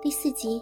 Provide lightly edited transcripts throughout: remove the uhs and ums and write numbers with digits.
第4集。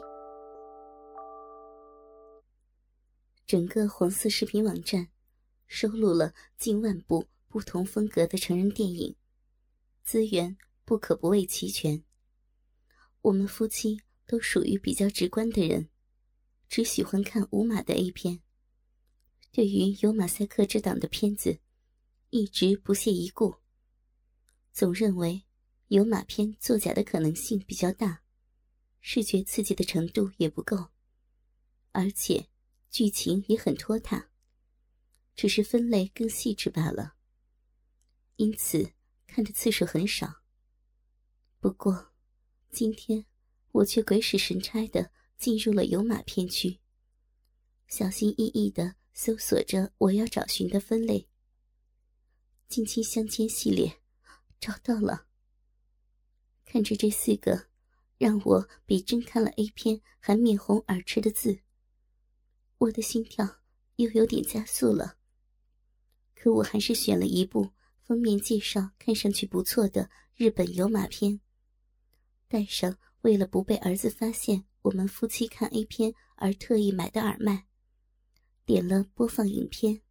整个黄色视频网站收录了近万部不同风格的成人电影，资源不可不谓齐全。我们夫妻都属于比较直观的人，只喜欢看无码的 A 片，对于有马赛克这档的片子一直不屑一顾，总认为有码片作假的可能性比较大，视觉刺激的程度也不够，而且剧情也很拖沓，只是分类更细致罢了，因此看的次数很少。不过今天我却鬼使神差地进入了有码片区，小心翼翼地搜索着我要找寻的分类。近亲相奸系列找到了。看着这4个让我比真看了 A 片还面红耳赤的字，我的心跳又有点加速了。可我还是选了一部封面介绍看上去不错的日本有码片，戴上为了不被儿子发现我们夫妻看 A 片而特意买的耳麦，点了播放影片。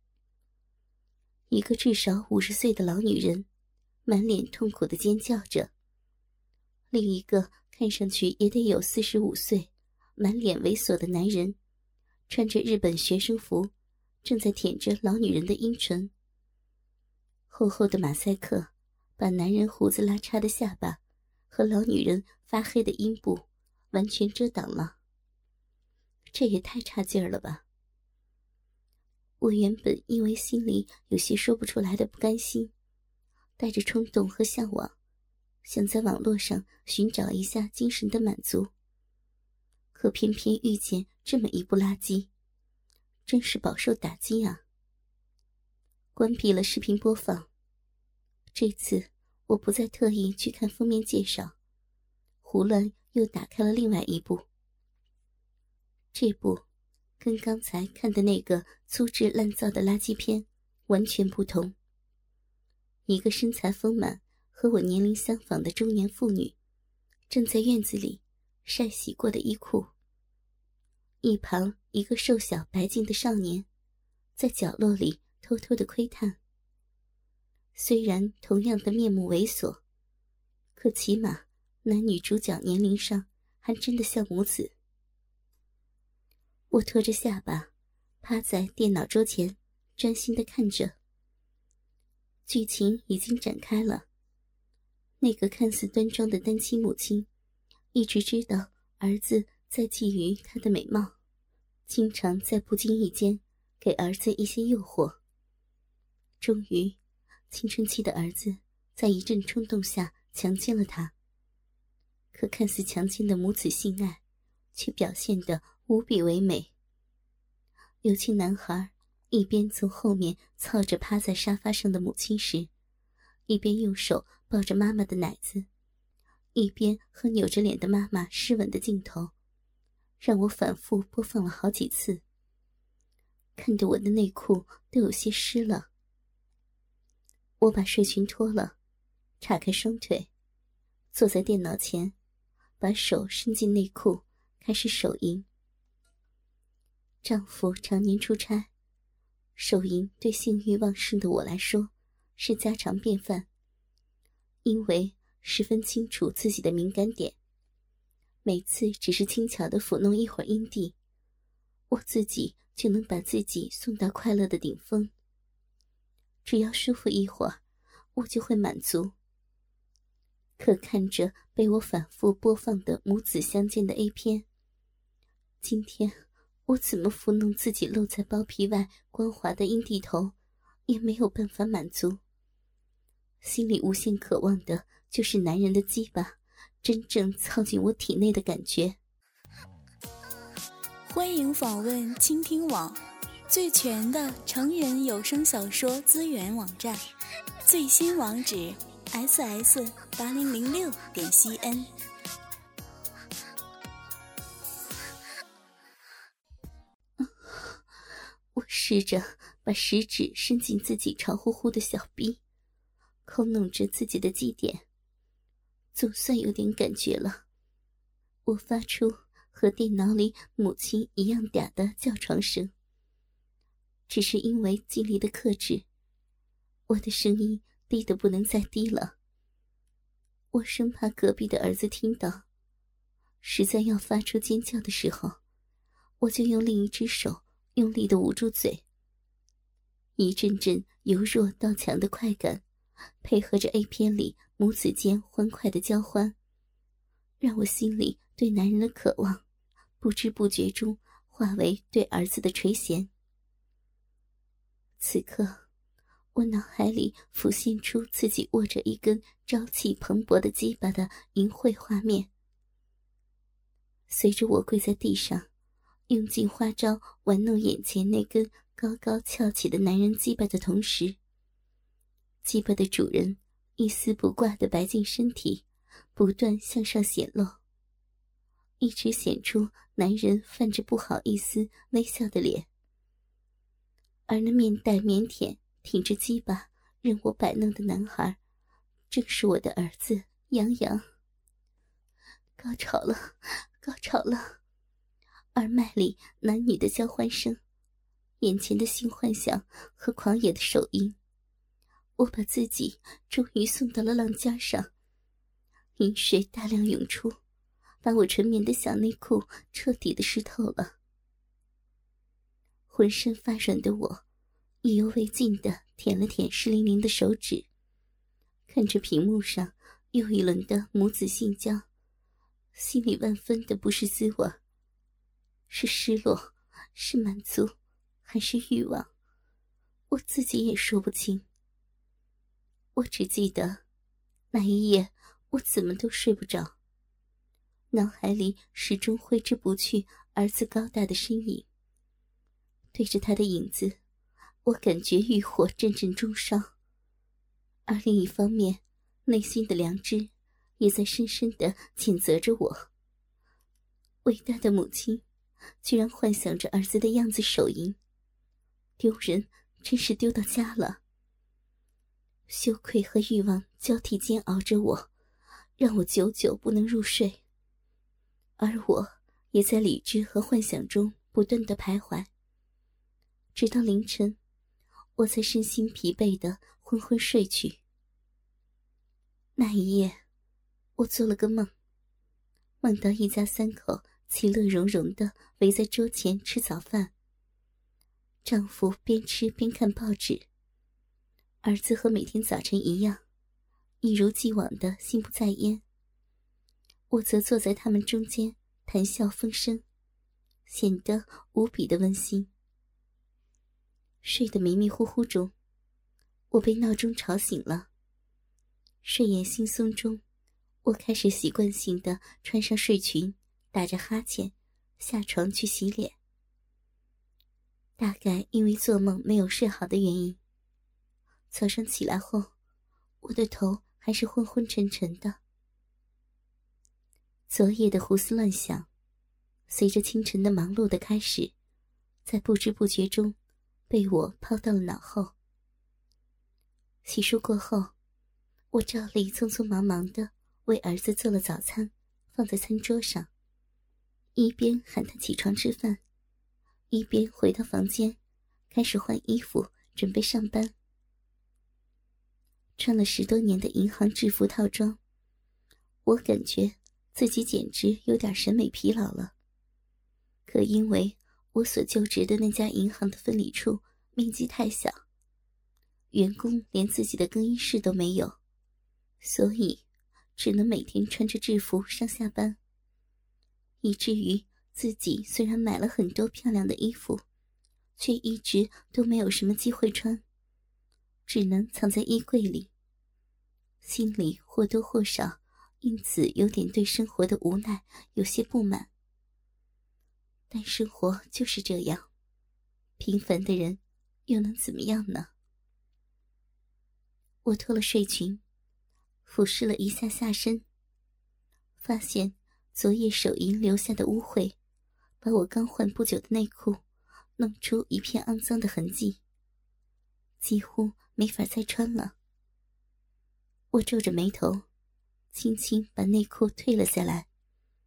一个至少50岁的老女人满脸痛苦地尖叫着，另一个看上去也得有45岁满脸猥琐的男人穿着日本学生服，正在舔着老女人的阴唇。厚厚的马赛克把男人胡子拉碴的下巴和老女人发黑的阴部完全遮挡了，这也太差劲儿了吧。我原本因为心里有些说不出来的不甘心，带着冲动和向往，想在网络上寻找一下精神的满足，可偏偏遇见这么一部垃圾，真是饱受打击啊。关闭了视频播放，这次我不再特意去看封面介绍，胡乱又打开了另外一部。这部跟刚才看的那个粗制滥造的垃圾片完全不同。一个身材丰满和我年龄相仿的中年妇女正在院子里晒洗过的衣裤，一旁一个瘦小白净的少年在角落里偷偷地窥探。虽然同样的面目猥琐，可起码男女主角年龄上还真的像母子。我拖着下巴趴在电脑桌前专心地看着。剧情已经展开了，那个看似端庄的单亲母亲一直知道儿子在觊觎她的美貌，经常在不经意间给儿子一些诱惑。终于青春期的儿子在一阵冲动下强奸了她，可看似强奸的母子性爱却表现得无比唯美。有情男孩一边从后面操着趴在沙发上的母亲时，一边用手抱着妈妈的奶子，一边和扭着脸的妈妈湿吻的镜头，让我反复播放了好几次，看得我的内裤都有些湿了。我把睡裙脱了，岔开双腿，坐在电脑前，把手伸进内裤，开始手淫。丈夫常年出差，手淫对性欲旺盛的我来说是家常便饭，因为十分清楚自己的敏感点，每次只是轻巧地抚弄一会儿阴蒂，我自己就能把自己送到快乐的顶峰。只要舒服一会儿，我就会满足。可看着被我反复播放的母子相见的 A 片，今天我怎么抚弄自己露在包皮外光滑的阴蒂头，也没有办法满足。心里无限渴望的就是男人的鸡巴真正操进我体内的感觉。 欢迎访问倾听网，最全的成人有声小说资源网站，最新网址 ss8006.cn。 我试着把食指伸进自己潮乎乎的小臂，抠弄着自己的基点，总算有点感觉了。 我发出和电脑里母亲一样嗲的叫床声。只是因为尽力的克制，我的声音低得不能再低了。我生怕隔壁的儿子听到，实在要发出尖叫的时候，我就用另一只手用力地捂住嘴。一阵阵由弱到强的快感，配合着 A 片里母子间欢快的交欢，让我心里对男人的渴望不知不觉中化为对儿子的垂涎。此刻我脑海里浮现出自己握着一根朝气蓬勃的鸡巴的淫秽画面。随着我跪在地上，用尽花招玩弄眼前那根高高翘起的男人鸡巴的同时，鸡巴的主人一丝不挂的白净身体不断向上显露，一直显出男人泛着不好意思微笑的脸。而那面带腼腆挺着鸡巴任我摆弄的男孩，正是我的儿子杨洋。高潮了，高潮了！耳麦里男女的交欢声，眼前的性幻想和狂野的手淫，我把自己终于送到了浪尖上，淫水大量涌出，把我纯棉的小内裤彻底的湿透了。浑身发软的我意犹未尽地舔了舔湿淋淋的手指，看着屏幕上又一轮的母子性交，心里万分的不是滋味，是失落，是满足，还是欲望，我自己也说不清。我只记得那一夜我怎么都睡不着，脑海里始终挥之不去儿子高大的身影。对着他的影子，我感觉欲火阵阵中烧，而另一方面，内心的良知也在深深地谴责着我。伟大的母亲居然幻想着儿子的样子手淫，丢人，真是丢到家了。羞愧和欲望交替煎熬着我，让我久久不能入睡，而我也在理智和幻想中不断地徘徊，直到凌晨，我才身心疲惫地昏昏睡去。那一夜，我做了个梦，梦到一家三口其乐融融地围在桌前吃早饭，丈夫边吃边看报纸，儿子和每天早晨一样，一如既往的心不在焉。我则坐在他们中间谈笑风生，显得无比的温馨。睡得迷迷糊糊中，我被闹钟吵醒了。睡眼惺忪中，我开始习惯性地穿上睡裙，打着哈欠下床去洗脸。大概因为做梦没有睡好的原因，早上起来后，我的头还是昏昏沉沉的。昨夜的胡思乱想，随着清晨的忙碌的开始，在不知不觉中被我抛到了脑后。洗漱过后，我照例匆匆忙忙地为儿子做了早餐，放在餐桌上，一边喊他起床吃饭，一边回到房间开始换衣服准备上班。穿了10多年的银行制服套装，我感觉自己简直有点审美疲劳了。可因为我所就职的那家银行的分理处面积太小，员工连自己的更衣室都没有，所以只能每天穿着制服上下班，以至于自己虽然买了很多漂亮的衣服，却一直都没有什么机会穿，只能藏在衣柜里，心里或多或少因此有点对生活的无奈有些不满。但生活就是这样，平凡的人又能怎么样呢？我脱了睡裙，俯视了一下下身，发现昨夜手淫留下的污秽把我刚换不久的内裤弄出一片肮脏的痕迹，几乎没法再穿了。我皱着眉头，轻轻把内裤退了下来，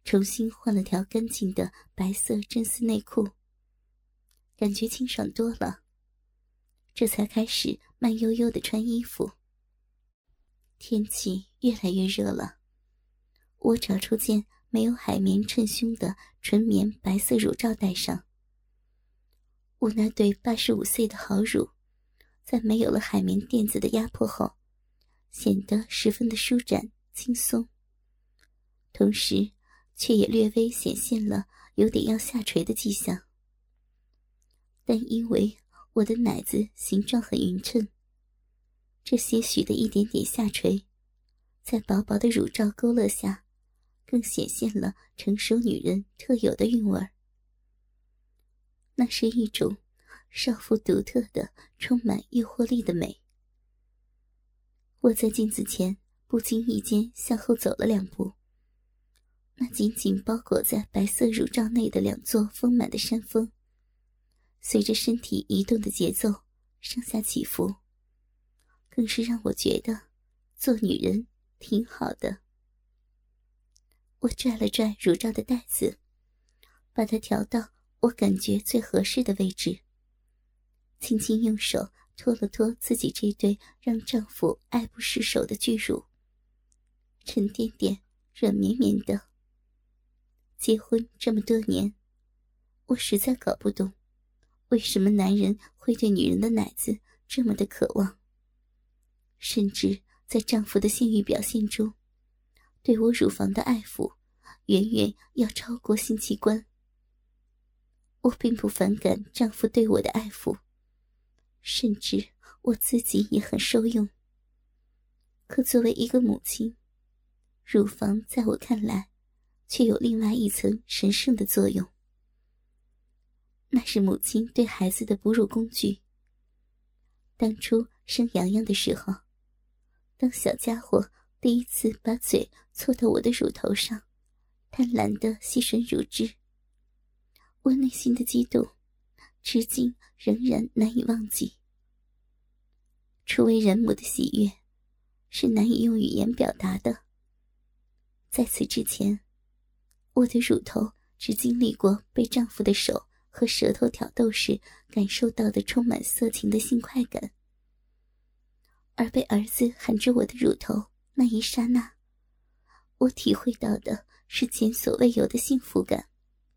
重新换了条干净的白色真丝内裤，感觉清爽多了，这才开始慢悠悠地穿衣服。天气越来越热了，我找出件没有海绵衬胸的纯棉白色乳罩戴上。我那对85岁的好乳，在没有了海绵垫子的压迫后，显得十分的舒展轻松，同时却也略微显现了有点要下垂的迹象。但因为我的奶子形状很匀称，这些许的一点点下垂，在薄薄的乳罩勾勒下，更显现了成熟女人特有的韵味。那是一种少妇独特的充满诱惑力的美。我在镜子前不经意间向后走了2步，那紧紧包裹在白色乳罩内的2座丰满的山峰，随着身体移动的节奏上下起伏，更是让我觉得做女人挺好的。我拽了拽乳罩的带子，把它调到我感觉最合适的位置，轻轻用手托了托自己这对让丈夫爱不释手的巨乳，沉甸甸软绵绵的。结婚这么多年，我实在搞不懂为什么男人会对女人的奶子这么的渴望，甚至在丈夫的性欲表现中，对我乳房的爱抚远远要超过性器官。我并不反感丈夫对我的爱抚，甚至我自己也很受用。可作为一个母亲，乳房在我看来却有另外一层神圣的作用。那是母亲对孩子的哺乳工具。当初生洋洋的时候，当小家伙第一次把嘴凑到我的乳头上，贪婪地吸吮乳汁，我内心的激动至今仍然难以忘记。初为人母的喜悦是难以用语言表达的。在此之前，我的乳头只经历过被丈夫的手和舌头挑逗时感受到的充满色情的性快感，而被儿子含着我的乳头那一刹那，我体会到的是前所未有的幸福感。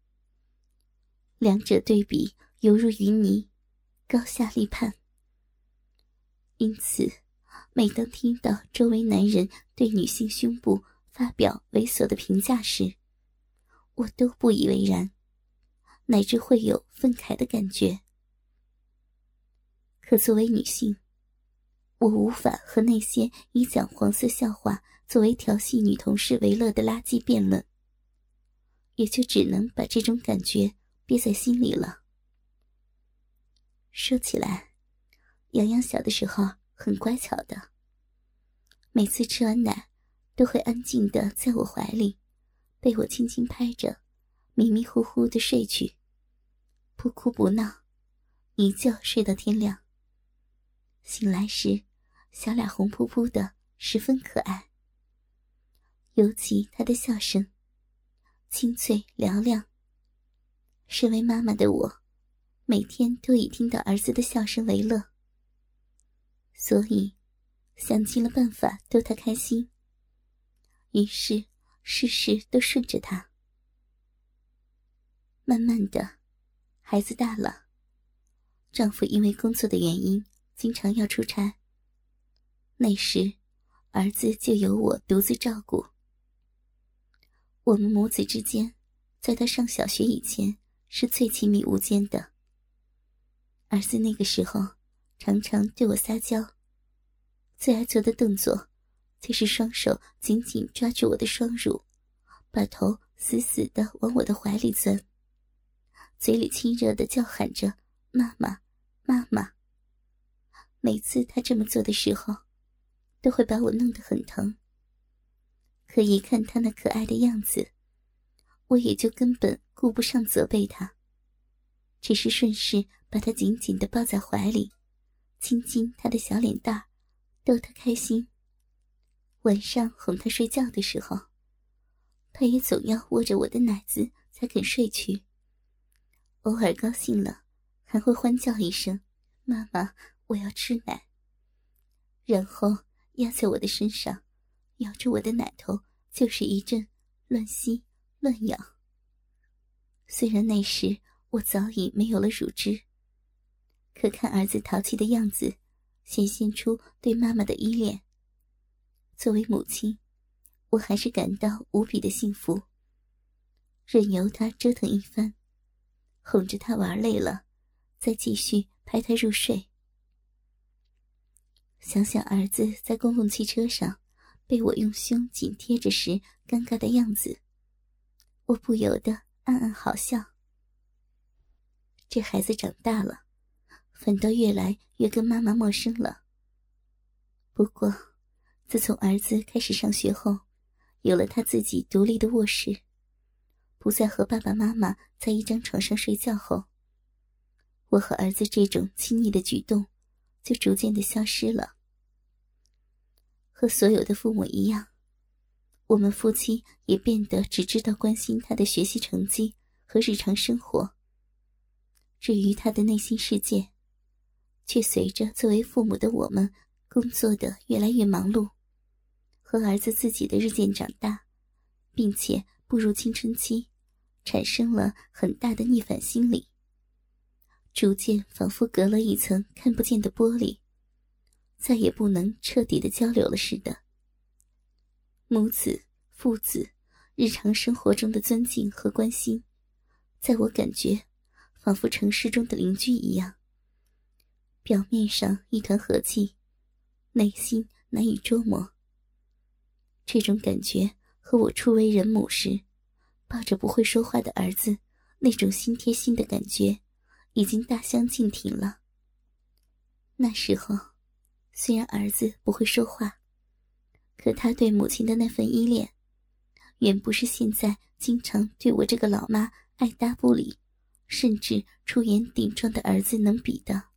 两者对比犹如云泥，高下立判。因此每当听到周围男人对女性胸部发表猥琐的评价时，我都不以为然，乃至会有愤慨的感觉。可作为女性，我无法和那些以讲黄色笑话作为调戏女同事为乐的垃圾辩论，也就只能把这种感觉憋在心里了。说起来，洋洋小的时候很乖巧的，每次吃完奶都会安静地在我怀里，被我轻轻拍着，迷迷糊糊地睡去，不哭不闹，一觉睡到天亮。醒来时小脸红扑扑的，十分可爱。尤其她的笑声清脆嘹亮，身为妈妈的我每天都以听到儿子的笑声为乐，所以想尽了办法逗他开心，于是事事都顺着他。慢慢的，孩子大了，丈夫因为工作的原因经常要出差，那时儿子就由我独自照顾。我们母子之间在他上小学以前是最亲密无间的。儿子那个时候常常对我撒娇，最爱做的动作就是双手紧紧抓住我的双乳，把头死死地往我的怀里钻，嘴里亲热地叫喊着妈妈妈妈。每次他这么做的时候都会把我弄得很疼，可一看他那可爱的样子，我也就根本顾不上责备他，只是顺势把他紧紧地抱在怀里，亲亲他的小脸蛋，逗他开心。晚上哄他睡觉的时候， 他也总要握着我的奶子才肯睡去。偶尔高兴了，还会欢叫一声：“妈妈，我要吃奶。”然后压在我的身上，咬着我的奶头，就是一阵乱吸乱咬。虽然那时我早已没有了乳汁，可看儿子淘气的样子，显现出对妈妈的依恋。作为母亲，我还是感到无比的幸福。任由他折腾一番，哄着他玩累了，再继续拍他入睡。想想儿子在公共汽车上被我用胸紧贴着时尴尬的样子，我不由得暗暗好笑。这孩子长大了，反倒越来越跟妈妈陌生了。不过自从儿子开始上学后，有了他自己独立的卧室，不再和爸爸妈妈在一张床上睡觉后，我和儿子这种亲昵的举动就逐渐的消失了。和所有的父母一样，我们夫妻也变得只知道关心他的学习成绩和日常生活。至于他的内心世界，却随着作为父母的我们工作的越来越忙碌，和儿子自己的日渐长大，并且步入青春期，产生了很大的逆反心理，逐渐仿佛隔了一层看不见的玻璃，再也不能彻底的交流了似的。母子、父子日常生活中的尊敬和关心，在我感觉仿佛城市中的邻居一样，表面上一团和气，内心难以捉摸。这种感觉和我初为人母时抱着不会说话的儿子那种心贴心的感觉已经大相径庭了。那时候虽然儿子不会说话，可他对母亲的那份依恋远不是现在经常对我这个老妈爱答不理，甚至出言顶撞的儿子能比的。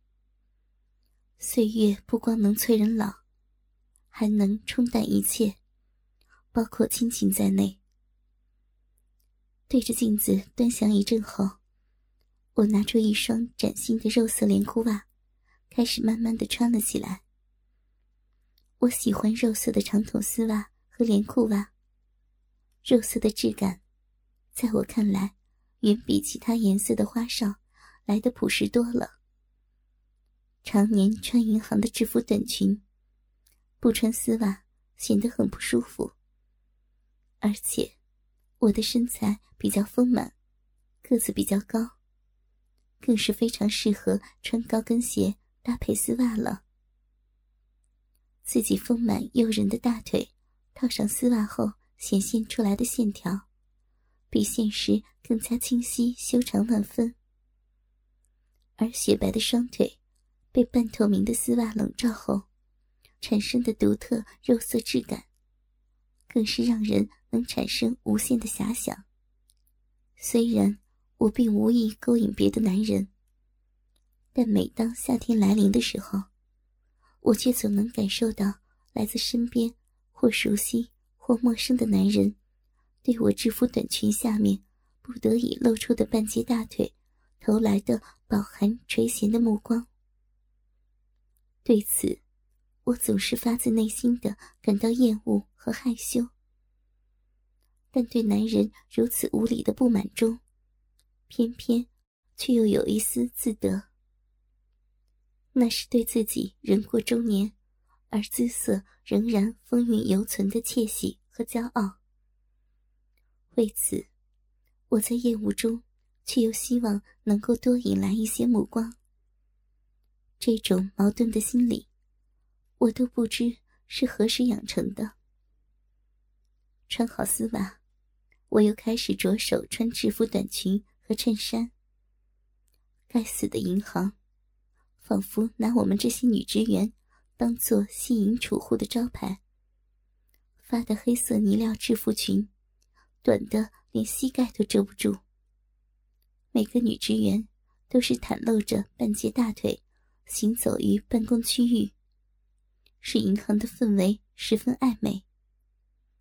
岁月不光能催人老，还能冲淡一切，包括亲情在内。对着镜子端详一阵后，我拿出一双崭新的肉色连裤袜，开始慢慢地穿了起来。我喜欢肉色的长筒丝袜和连裤袜，肉色的质感在我看来远比其他颜色的花哨来得朴实多了。常年穿银行的制服短裙，不穿丝袜显得很不舒服。而且我的身材比较丰满，个子比较高，更是非常适合穿高跟鞋搭配丝袜了。自己丰满诱人的大腿套上丝袜后显现出来的线条，比现实更加清晰修长万分。而雪白的双腿被半透明的丝袜笼罩后产生的独特肉色质感，更是让人能产生无限的遐想。虽然我并无意勾引别的男人，但每当夏天来临的时候，我却总能感受到来自身边或熟悉或陌生的男人对我制服短裙下面不得已露出的半截大腿投来的饱含垂涎的目光。对此，我总是发自内心的感到厌恶和害羞，但对男人如此无理的不满中，偏偏却又有一丝自得。那是对自己人过中年而姿色仍然风韵犹存的窃喜和骄傲。为此，我在厌恶中却又希望能够多引来一些目光。这种矛盾的心理，我都不知是何时养成的。穿好丝袜，我又开始着手穿制服短裙和衬衫。该死的银行，仿佛拿我们这些女职员当作吸引储户的招牌。发的黑色呢料制服裙，短的连膝盖都遮不住。每个女职员都是袒露着半截大腿行走于办公区域，使银行的氛围十分暧昧。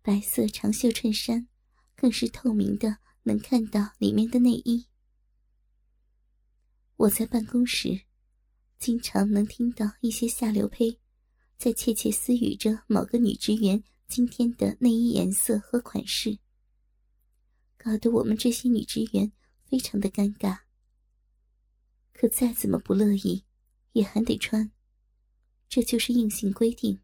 白色长袖衬衫更是透明的，能看到里面的内衣。我在办公时经常能听到一些下流胚在窃窃私语着某个女职员今天的内衣颜色和款式，搞得我们这些女职员非常的尴尬。可再怎么不乐意也还得穿，这就是硬性规定。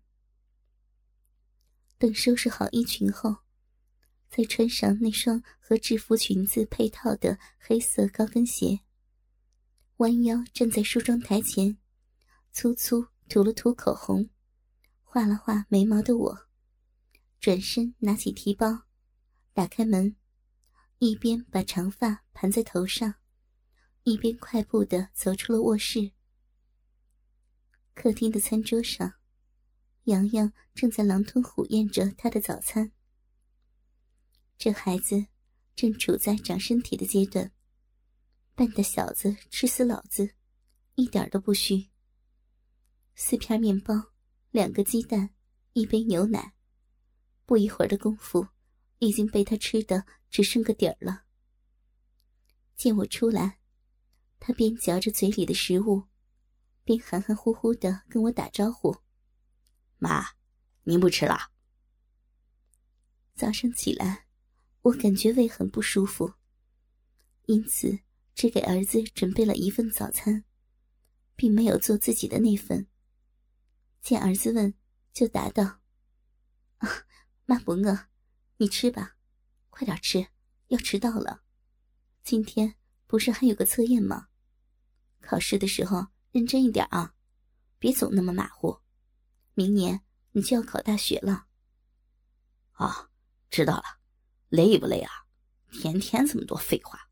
等收拾好衣裙后，再穿上那双和制服裙子配套的黑色高跟鞋，弯腰站在梳妆台前，粗粗涂了涂口红，画了画眉毛的我，转身拿起提包，打开门，一边把长发盘在头上，一边快步地走出了卧室。客厅的餐桌上，洋洋正在狼吞虎咽着他的早餐。这孩子正处在长身体的阶段，笨的小子吃死老子，一点都不虚。4片面包，2个鸡蛋，1杯牛奶，不一会儿的功夫，已经被他吃的只剩个底儿了。见我出来，他边嚼着嘴里的食物，边含含糊糊地跟我打招呼：“ 妈，您不吃了？” 早上起来，我感觉胃很不舒服，因此只给儿子准备了1份早餐，并没有做自己的那份。见儿子问，就答道：“啊，妈不饿，你吃吧，快点吃，要迟到了。今天不是还有个测验吗？考试的时候认真一点啊，别总那么马虎。明年你就要考大学了。”“ 啊，知道了。累不累啊？天天这么多废话。”